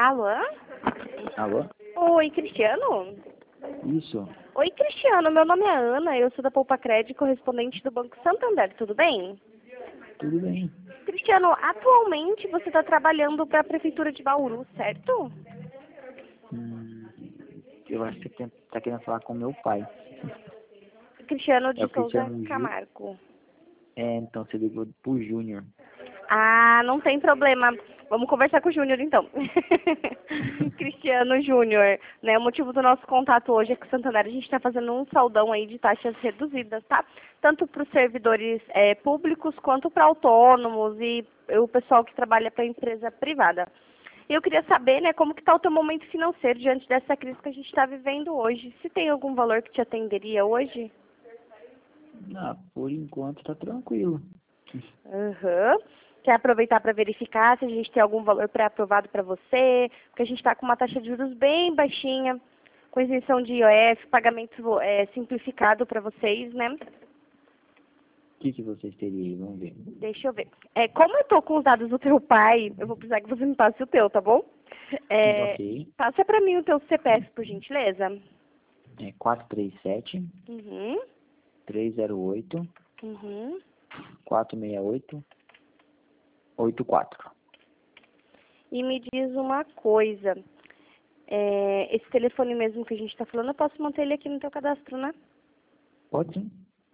Alô? Alô? Oi, Cristiano? Isso, Oi, Cristiano. Meu nome é Ana, eu sou da Poupa Crédito, correspondente do Banco Santander, tudo bem? tudo bem. Cristiano, atualmente você está trabalhando para a Prefeitura de Bauru, certo? Hum, eu acho que você tá querendo falar com meu pai. Cristiano É de o Souza Cristiano Camargo. então você ligou pro Júnior. Ah, não tem problema. Vamos conversar com o Júnior, então. Cristiano Júnior, né? O motivo do nosso contato hoje é que o Santander a gente está fazendo um saldão aí de taxas reduzidas, tá? Tanto para os servidores públicos quanto para autônomos e o pessoal que trabalha para empresa privada. E eu queria saber, né, como que está o teu momento financeiro diante dessa crise que a gente está vivendo hoje. Se tem algum valor que te atenderia hoje? Ah, por enquanto tá tranquilo. Aham. Quer aproveitar para verificar se a gente tem algum valor pré-aprovado para você? Porque a gente está com uma taxa de juros bem baixinha, com isenção de IOF, pagamento simplificado para vocês, né? O que vocês teriam aí? Vamos ver. Deixa eu ver. Como eu estou com os dados do teu pai, eu vou precisar que você me passe o teu, tá bom? Ok. Passa para mim o teu CPF, por gentileza. É 437 Uhum, 308 uhum. 468 84. E me diz uma coisa. Esse telefone mesmo que a gente está falando, eu posso manter ele aqui no teu cadastro, né? Pode sim.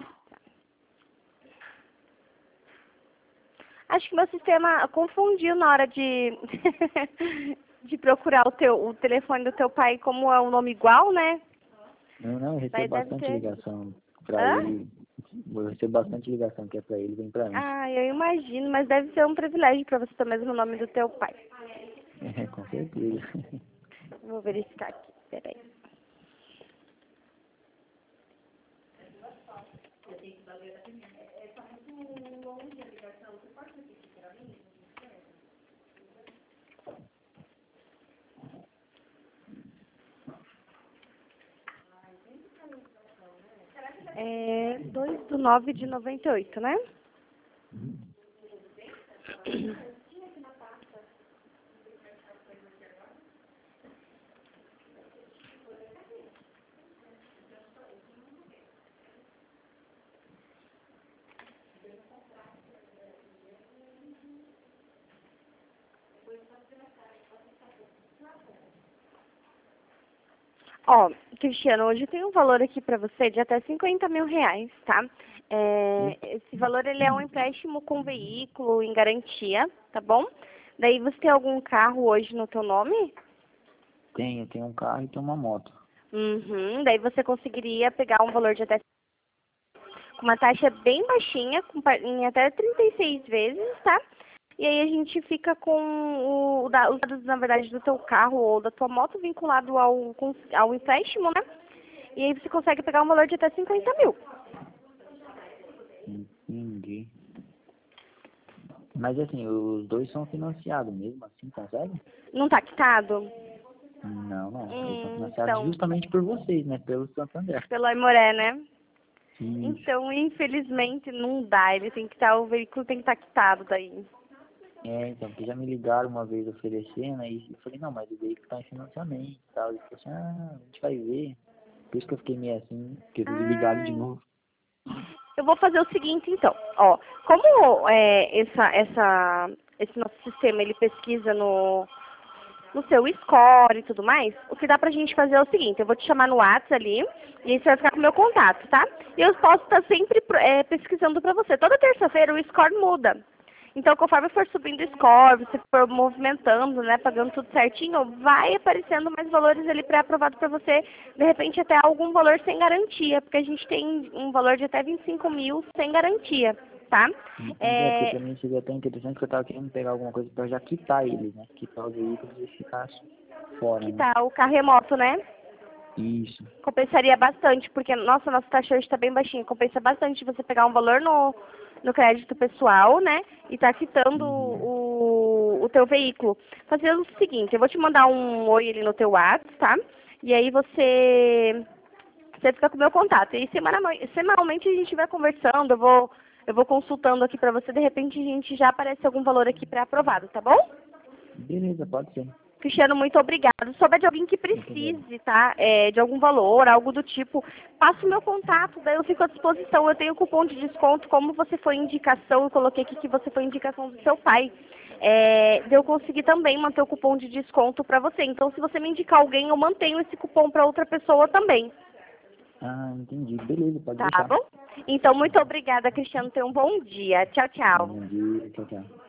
Acho que meu sistema confundiu na hora de de procurar o telefone do teu pai, como é um nome igual, né? Não, eu Daí recebo deve bastante ter. ligação pra Hã? ele. Eu recebo bastante ligação que é pra ele, vem pra mim. Ah, eu imagino, mas deve ser um privilégio para você ter mesmo o nome do teu pai. É, com certeza. Vou verificar aqui, peraí. É 2/9/98, né? Ó, Cristiano, hoje tem um valor aqui para você de até 50 mil reais, tá? Esse valor ele é um empréstimo com veículo em garantia, tá bom? Daí você tem algum carro hoje no teu nome? Tenho um carro e tenho uma moto. Uhum, daí você conseguiria pegar um valor de até com uma taxa bem baixinha, em até 36 vezes, tá? E aí a gente fica com os dados, na verdade, do teu carro ou da tua moto vinculado ao empréstimo, né? E aí você consegue pegar um valor de até 50 mil. Entendi. Mas assim, os dois são financiados mesmo, assim, consegue? Não tá quitado? Não. Eles são financiados Então, justamente por vocês, né? Pelo Santander. pelo Aimoré, né? Isso. Então, infelizmente, não dá. Ele tem que estar, o veículo tem que estar quitado daí. Então, porque já me ligaram uma vez oferecendo, aí eu falei, não, mas o veículo tá em financiamento e tal. Ele falou assim, a gente vai ver. Por isso que eu fiquei meio assim, porque eles ligaram de Ah, novo. eu vou fazer o seguinte, então. Ó, como esse nosso sistema, ele pesquisa no seu score e tudo mais, o que dá pra gente fazer é o seguinte, eu vou te chamar no WhatsApp ali, e aí você vai ficar com o meu contato, tá? E eu posso estar sempre pesquisando pra você. Toda terça-feira o score muda. Então, conforme for subindo o score, você for movimentando, né, pagando tudo certinho, vai aparecendo mais valores ali pré-aprovado para você, de repente até algum valor sem garantia, porque a gente tem um valor de até 25 mil sem garantia, tá? Porque pra mim seria até interessante que eu tava querendo pegar alguma coisa pra já quitar eles, né? Quitar os veículos e ficar fora, Que né? tá o carro remoto, né? Isso. Compensaria bastante, porque, nossa taxa hoje está bem baixinha. Compensa bastante você pegar um valor no crédito pessoal, né? E tá quitando Uhum. o teu veículo. Fazer o seguinte, eu vou te mandar um oi ali no teu WhatsApp, tá? E aí você fica com o meu contato. E semanalmente a gente vai conversando, eu vou consultando aqui pra você, de repente a gente já aparece algum valor aqui pré-aprovado, tá bom? Beleza, pode ser. Cristiano, muito obrigado. Se souber de alguém que precise, tá? De algum valor, algo do tipo, passa o meu contato, daí eu fico à disposição. Eu tenho cupom de desconto, como você foi indicação, eu coloquei aqui que você foi indicação do seu pai. Eu consegui também manter o cupom de desconto para você. Então, se você me indicar alguém, eu mantenho esse cupom para outra pessoa também. Ah, entendi. Beleza, pode Tá deixar. bom? Então, muito obrigada, Cristiano. Tenha um bom dia. Tchau, tchau. Bom dia, tchau, tchau.